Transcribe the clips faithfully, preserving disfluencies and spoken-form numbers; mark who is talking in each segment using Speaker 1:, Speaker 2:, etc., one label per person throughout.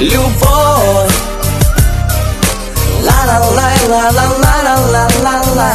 Speaker 1: любовь. Ла-ла-лай, ла-ла-ла-ла-ла-ла-ла.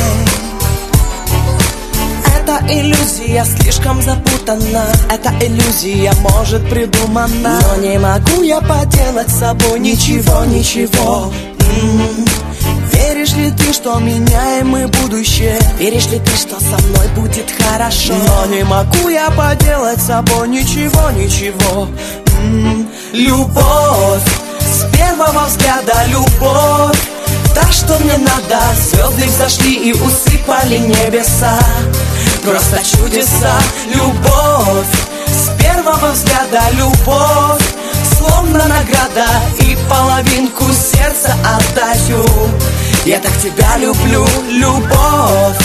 Speaker 1: Эта иллюзия слишком запутана, эта иллюзия может придумана, но не могу я поделать с собой ничего, ничего. М-м-м. Веришь ли ты, что меняем мы будущее? Веришь ли ты, что со мной будет хорошо? Но не могу я поделать с собой ничего, ничего. М-м-м. Любовь, с первого взгляда любовь, та, что мне надо. Звезды взошли и усыпали небеса. Просто чудеса, любовь, с первого взгляда любовь, словно награда, и половинку сердца отдаю. Я так тебя люблю, любовь,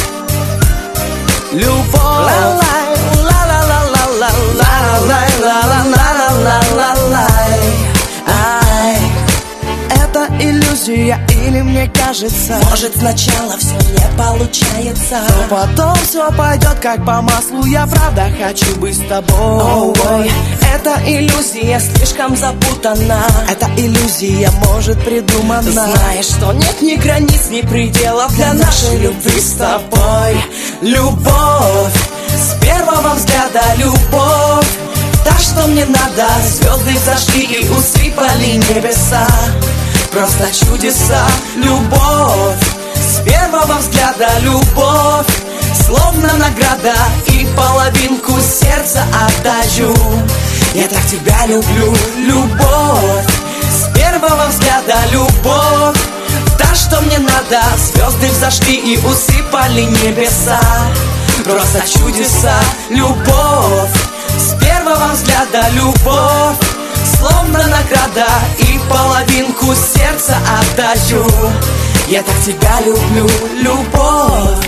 Speaker 1: любовь. Ла-лай, ла-ла-ла-ла-ла-ла-лай, ла-ла-ла-ла-ла-лай. Ай, это иллюзия или мне кажется? Может, сначала все не получается, но потом все пойдет как по маслу. Я правда хочу быть с тобой. Ой, эта иллюзия слишком запутана, эта иллюзия может придумана. Знаешь, что нет ни границ, ни пределов для нашей любви с тобой. Любовь, с первого взгляда любовь, та, что мне надо. Звезды взошли и усыпали небеса. Просто чудеса, любовь, с первого взгляда любовь, словно награда, и половинку сердца отдаю. Я так тебя люблю, любовь, с первого взгляда любовь, та, что мне надо. Звезды взошли и усыпали небеса. Просто чудеса, любовь, с первого взгляда любовь, словно награда, и половинку сердца отдаю. Я так тебя люблю, любовь,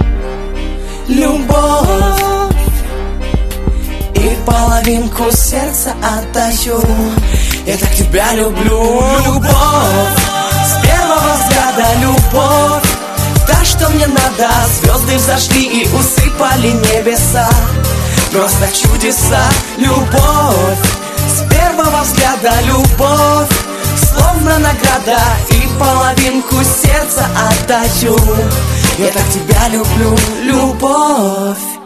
Speaker 1: любовь, и половинку сердца отдаю. Я так тебя люблю, любовь, с первого взгляда любовь, та, что мне надо. Звезды взошли и усыпали небеса. Просто чудеса, любовь, с первого взгляда любовь, словно награда, и половинку сердца отдаю. Я так тебя люблю, любовь.